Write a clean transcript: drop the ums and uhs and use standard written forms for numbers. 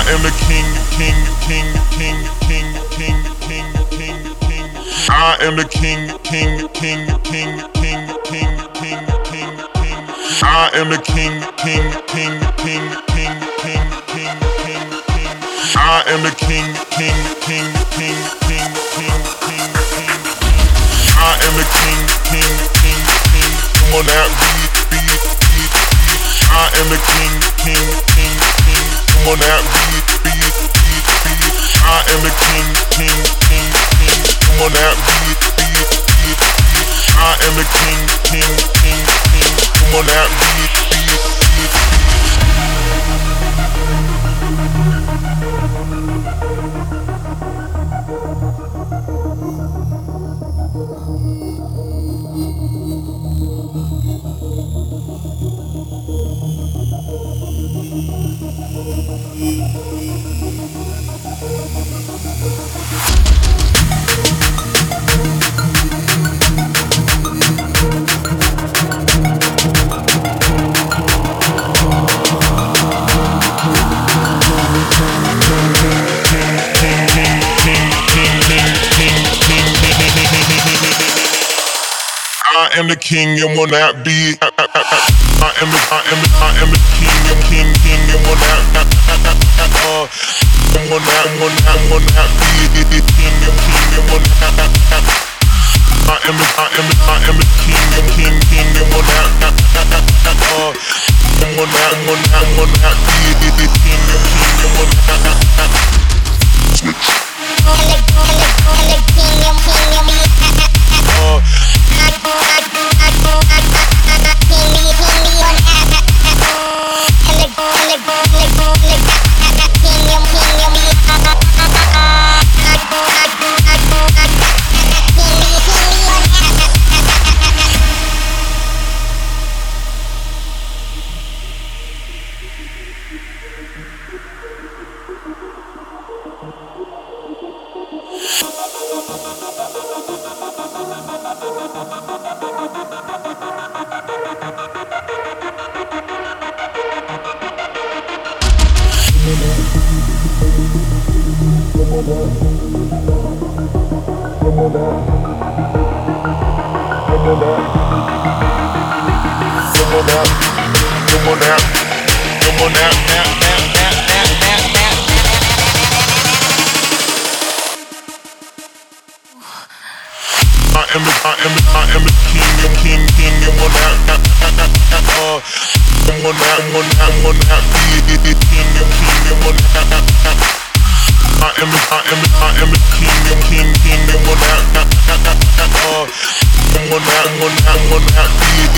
am the king, king, king, king, king, king, king, king, king. I am the king, king, king, king, king, king, king, king, king. I am the king, king, king, king, king, king, king, king, king. I am the king, king, king, king, king, king, king, king. I am the king, king, king, king. Come on that beat, beat, beat, beat. I am the king, king, king, king. Come on that beat, beat, beat, beat. I am the king, king, king, king. Come on that beat, beat, beat, beat. I am the king, king, king, king. Come on that beat, beat, beat, beat. I am the king and will not be. I am the king and king and will not be. Will not be the king and will not. I am the king and will not. Will not be the king and will not. Switch. I am the king and will not. Will not be the king and will not. I am the king and will not. Will not be